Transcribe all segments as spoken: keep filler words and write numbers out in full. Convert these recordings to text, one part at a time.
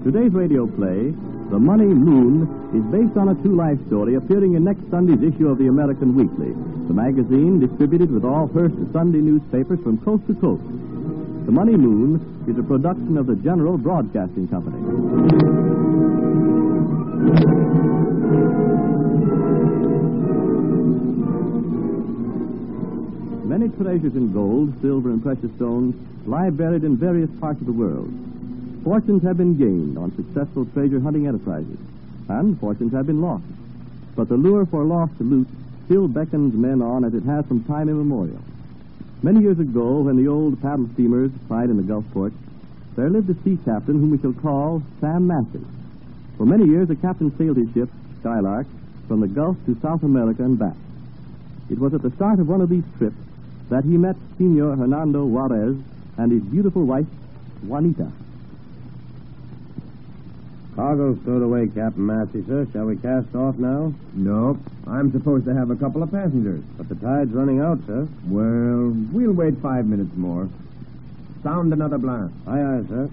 Today's radio play, The Money Moon, is based on a true-life story appearing in next Sunday's issue of the American Weekly, the magazine distributed with all Hearst Sunday newspapers from coast to coast. The Money Moon is a production of the General Broadcasting Company. Many treasures in gold, silver, and precious stones lie buried in various parts of the world. Fortunes have been gained on successful treasure hunting enterprises, and fortunes have been lost. But the lure for lost loot still beckons men on as it has from time immemorial. Many years ago, when the old paddle steamers plied in the Gulf ports, there lived a sea captain whom we shall call Sam Massey. For many years, the captain sailed his ship, Skylark, from the Gulf to South America and back. It was at the start of one of these trips that he met Senor Hernando Juarez and his beautiful wife, Juanita. Cargo's stowed away, Captain Massey, sir. Shall we cast off now? No. I'm supposed to have a couple of passengers. But the tide's running out, sir. Well, we'll wait five minutes more. Sound another blast. Aye, aye, sir.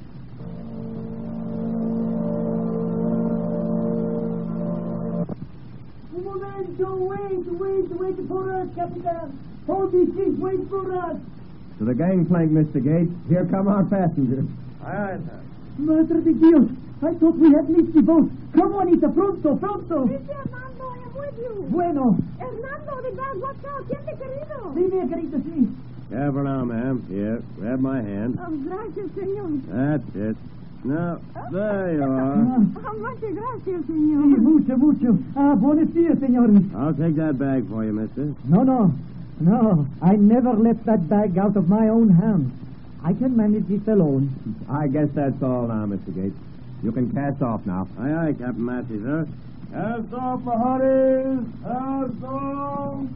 Un momento, wait, wait, wait for us, Capitan. Hold these ships, wait for us. To the gangplank, Mister Gates. Here come our passengers. Aye, aye, sir. Madre de Dios, I thought we had missed the boat. Come, Juanita, pronto, pronto. Sí, Hernando, I am with you. Bueno. Hernando, the guard, watch out. ¿Quién te querido? Sí, mi querido, sí. Careful now, ma'am. Here, grab my hand. Oh, gracias, señor. That's it. Now, there you are. Oh, muchas gracias, Sí, señor. mucho, mucho. Ah, buenos días, señores. I'll take that bag for you, mister. No, no, no. I never let that bag out of my own hands. I can manage it alone. I guess that's all now, Mister Gates. You can cast off now. Aye, aye, Captain Massey, sir. Cast off, my hearties. Cast off.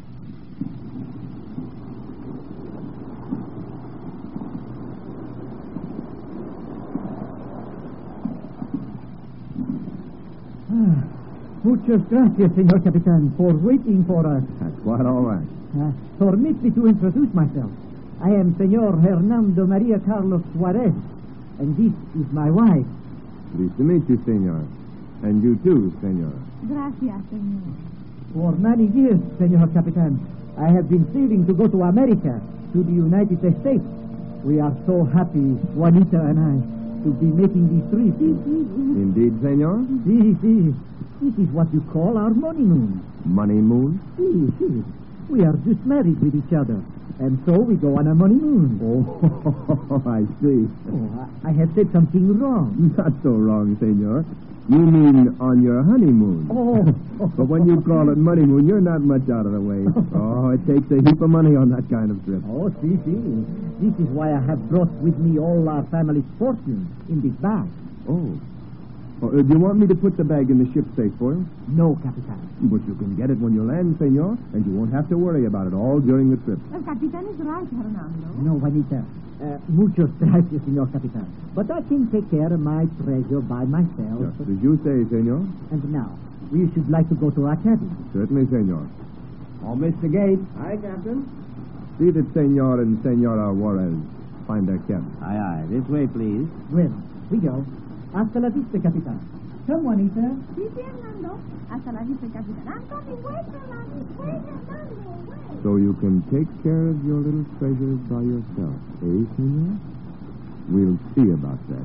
Ah, muchas gracias, señor Capitán, for waiting for us. That's quite all right. Uh, permit me to introduce myself. I am Senor Hernando Maria Carlos Juarez, and this is my wife. Pleased to meet you, senor. And you too, senor. Gracias, señor. For many years, Senor Capitan, I have been sailing to go to America, to the United States. We are so happy, Juanita and I, to be making this trip. Indeed, senor? See, see, this is what you call our honeymoon. Money moon? See, see, we are just married with each other, and so we go on a honeymoon. Oh, I see. Oh, I, I have said something wrong. Not so wrong, senor. You mean on your honeymoon. Oh. But when you call it money moon, you're not much out of the way. Oh, it takes a heap of money on that kind of trip. Oh, see, see. This is why I have brought with me all our family's fortune in this bag. Oh. Oh, uh, do you want me to put the bag in the ship's safe for you? No, Capitan. But you can get it when you land, senor, and you won't have to worry about it all during the trip. El capitán is right, Hernando. No, Juanita. Uh, muchos gracias, Senor Capitan. But I can take care of my treasure by myself. Just as you say, senor. And now, we should like to go to our cabin. Certainly, senor. Oh, Mister Gates. Aye, Captain. See that senor and senora Juarez find their cabin. Aye, aye. This way, please. Well, we go. Hasta la vista, Capitan. Come, Juanita. Sí, sí, Hernando. Hasta la vista, capitán. I'm coming. Wait, Hernando. Wait, Hernando. Wait. So you can take care of your little treasures by yourself, eh, senor? We'll see about that.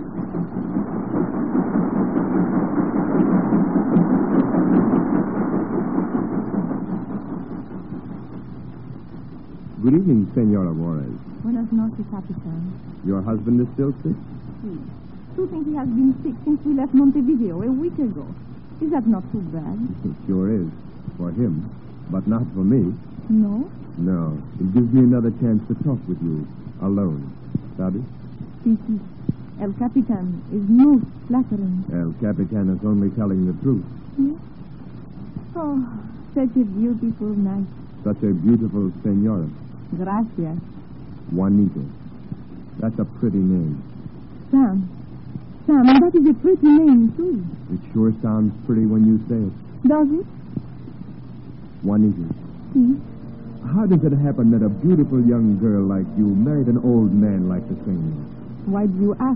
Good evening, Senora Juarez. Buenas noches, capitán. Your husband is still sick? Sí. You think he has been sick since we left Montevideo a week ago. Is that not too bad? It sure is. For him. But not for me. No? No. It gives me another chance to talk with you. Alone. Sabe? Sí, sí. El capitán is most flattering. El Capitan is only telling the truth. Yes? Oh, such a beautiful night. Such a beautiful senora. Gracias. Juanita. That's a pretty name. Sam. Sam, and that is a pretty name, too. It sure sounds pretty when you say it. Does it? Juanita. See? How does it happen that a beautiful young girl like you married an old man like the same? Why do you ask,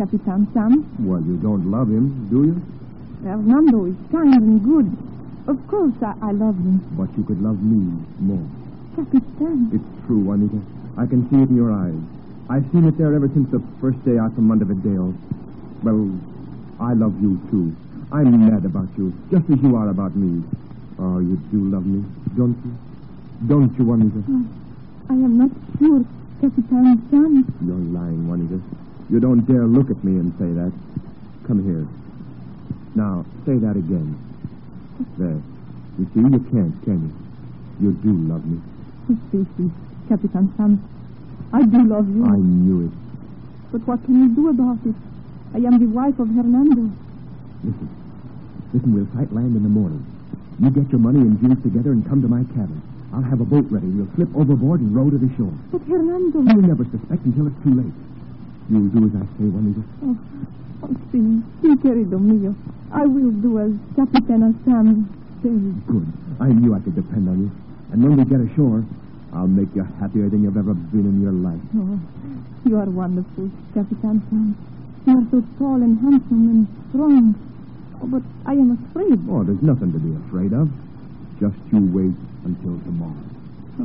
Capitan Sam. Well, you don't love him, do you? Fernando is kind and good. Of course, I, I love him. But you could love me more. Capitan. It's true, Juanita. I can see it in your eyes. I've seen it there ever since the first day out from Montevideo. Well, I love you, too. I'm mad about you, just as you are about me. Oh, you do love me, don't you? Don't you, Juanita? Oh, I am not sure, Capitan Sam. You're lying, Juanita. You don't dare look at me and say that. Come here. Now, say that again. There. You see, you can't, can you? You do love me. Oh, see, see, Capitan Sam. I do love you. I knew it. But what can you do about it? I am the wife of Hernando. Listen. Listen, we'll sight land in the morning. You get your money and jewels together and come to my cabin. I'll have a boat ready. We'll slip overboard and row to the shore. But Hernando... You'll never suspect until it's too late. You'll do as I say, Juanita. Oh, oh, see, sí, querido mío. I will do as Capitan Sam says. Good. I knew I could depend on you. And when we get ashore, I'll make you happier than you've ever been in your life. Oh, you are wonderful, Capitan Sam. You are so tall and handsome and strong. Oh, but I am afraid. Oh, there's nothing to be afraid of. Just you wait until tomorrow. Oh.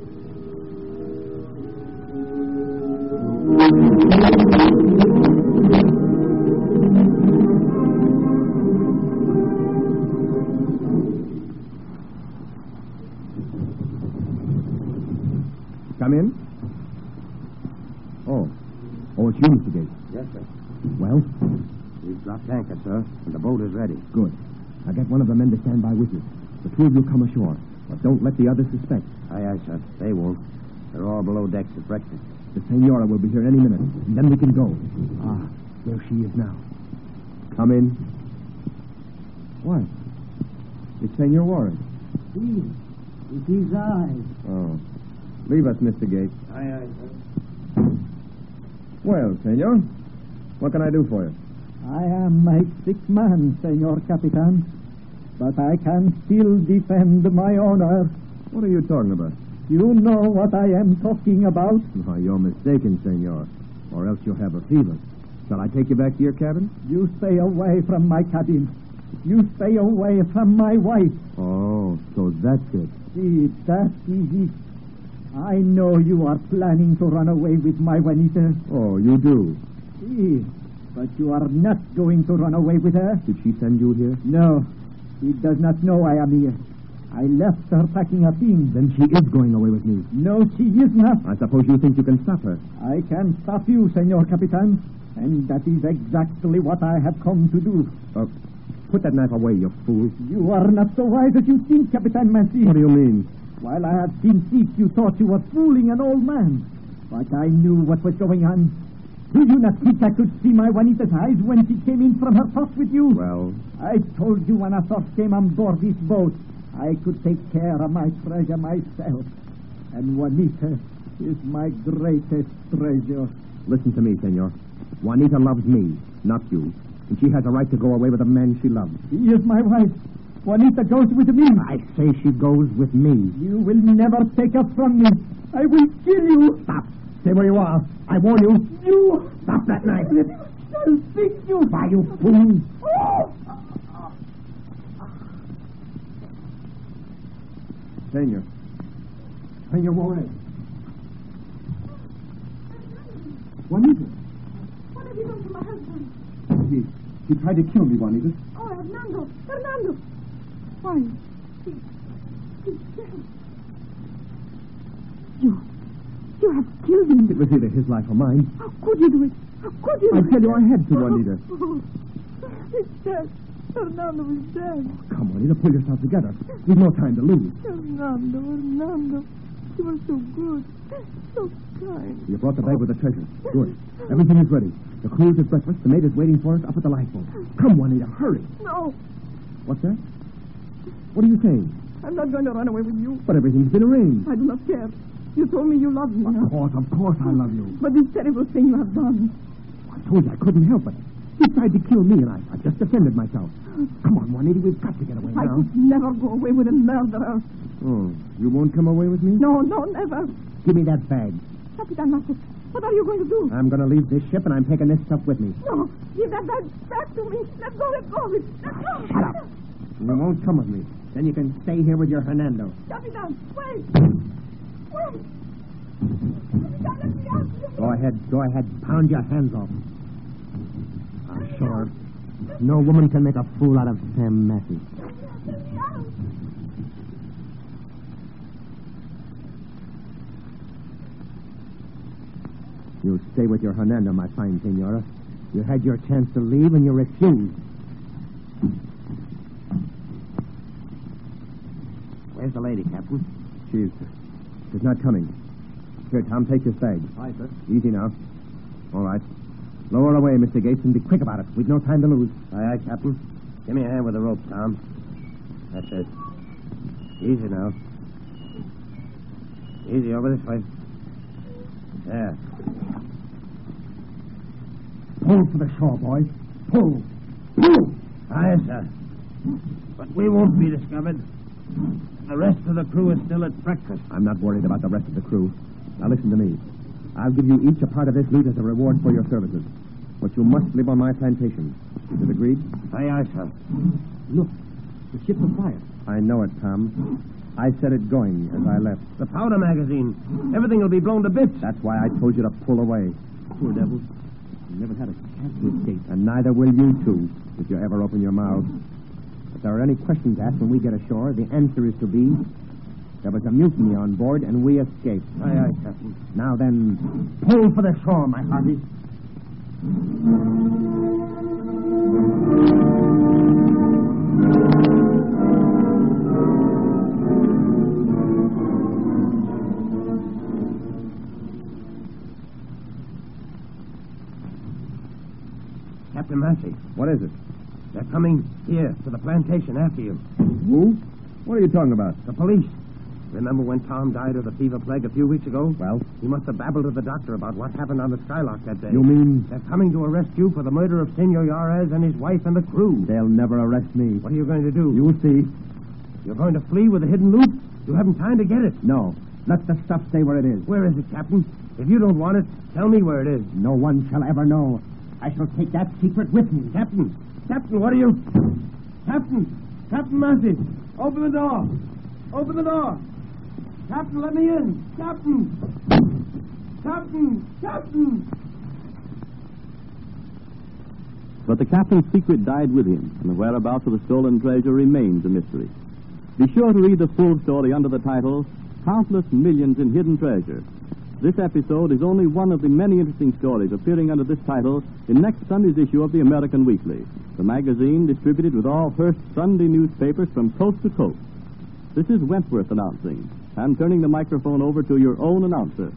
Come in. Oh. Oh, it's you, Mister Gates. Yes, sir. Well? We've dropped anchor, sir, and the boat is ready. Good. I'll get one of the men to stand by with you. The two of you come ashore, but don't let the others suspect. Aye, aye, sir. They won't. They're all below decks at breakfast. The Senora will be here any minute, and then we can go. Ah, there she is now. Come in. What? It's Senor Warren. See, it is I. Oh. Leave us, Mister Gates. Aye, aye, sir. Well, Senor, what can I do for you? I am a sick man, Senor Capitan, but I can still defend my honor. What are you talking about? You know what I am talking about. Oh, you're mistaken, Senor, or else you'll have a fever. Shall I take you back to your cabin? You stay away from my cabin. You stay away from my wife. Oh, so that's it. See, that is it. I know you are planning to run away with my Juanita. Oh, you do? See, but you are not going to run away with her. Did she send you here? No, she does not know I am here. I left her packing her things. Then she is going away with me. No, she is not. I suppose you think you can stop her. I can stop you, Senor Capitan, and that is exactly what I have come to do. Uh, put that knife away, you fool. You are not so wise as you think, Capitan Massey. What do you mean? While I have been sick, you thought you were fooling an old man. But I knew what was going on. Do you not think I could see my Juanita's eyes when she came in from her talk with you? Well? I told you when I first came on board this boat, I could take care of my treasure myself. And Juanita is my greatest treasure. Listen to me, Senor. Juanita loves me, not you. And she has a right to go away with a man she loves. She is my wife. Juanita goes with me. I say she goes with me. You will never take her from me. I will kill you. Stop. Stay where you are. I warn you. You. Stop that knife. I'll fix you. Why, you fool. Oh. Senor. Senor Warren. Juanita. What have you done to my husband? He, he tried to kill me, Juanita. Oh, Hernando. Hernando. Why? He, he's dead. You. You have killed him. It was either his life or mine. How could you do it? How could you? I tell you, I had to, Juanita. Oh, he's dead. Fernando is dead. Come, Juanita, pull yourself together. We've no time to lose. Fernando, Fernando. You were so good. So kind. You brought the bag with the treasure. Good. Everything is ready. The crew's at breakfast. The maid is waiting for us up at the lifeboat. Come, Juanita, hurry. No, What's that? What are you saying? I'm not going to run away with you. But everything's been arranged. I do not care. You told me you loved me. Of course, of course I love you. But this terrible thing you have done. I told you I couldn't help it. He tried to kill me, and I, I just defended myself. Come on, Juanita, we've got to get away I now. could never go away with a murderer. Oh, you won't come away with me? No, no, never. Give me that bag. Capitan Marcos, What are you going to do? I'm going to leave this ship, and I'm taking this stuff with me. No. Give that bag back to me. Let go, let go of it. Let go. Shut up. You won't come with me. Then you can stay here with your Hernando. Capitan, wait. Wait. Capitan, let me out. Go ahead. Go ahead. Pound your hands off. Ah, sure. No woman can make a fool out of Sam Massey. Let me out. You stay with your Hernando, my fine senora. You had your chance to leave, and you refused. Where's the lady, Captain? She's... she's not coming. Here, Tom, take this bag. Aye, sir. Easy now. All right. Lower away, Mister Gates, and be quick about it. We've no time to lose. Aye, aye, Captain. Give me a hand with the rope, Tom. That's it. Easy now. Easy over this way. There. Pull for the shore, boys. Pull. Pull! Aye, sir. But we won't be discovered. The rest of the crew is still at breakfast. I'm not worried about the rest of the crew. Now listen to me. I'll give you each a part of this loot as a reward for your services. But you must live on my plantation. Is it agreed? Aye, aye, sir. Look, the ship's on fire. I know it, Tom. I set it going as I left. The powder magazine. Everything will be blown to bits. That's why I told you to pull away. Poor devils. You never had a chance to escape. And neither will you two, if you ever open your mouths. If there are any questions asked when we get ashore, the answer is to be, there was a mutiny on board and we escaped. Aye, aye, Captain. Now then, pull for the shore, my hearties. Captain Massey, What is it? they're coming here to the plantation after you. Who? What are you talking about? The police. Remember when Tom died of the fever plague a few weeks ago? Well? He must have babbled to the doctor about what happened on the Skylark that day. You mean They're coming to arrest you for the murder of Senor Yares and his wife and the crew. they'll never arrest me? What are you going to do? You'll see. You're going to flee with the hidden loot? You haven't time to get it. No. Let the stuff stay where it is. Where is it, Captain? If you don't want it, tell me where it is. No one shall ever know. I shall take that secret with me. Captain! Captain, what are you... Captain! Captain Massey! Open the door! Open the door! Captain, let me in! Captain! Captain! Captain! But the captain's secret died with him, and the whereabouts of the stolen treasure remains a mystery. Be sure to read the full story under the title, Countless Millions in Hidden Treasure. This episode is only one of the many interesting stories appearing under this title in next Sunday's issue of the American Weekly, the magazine distributed with all Hearst Sunday newspapers from coast to coast. This is Wentworth announcing, and turning the microphone over to your own announcer.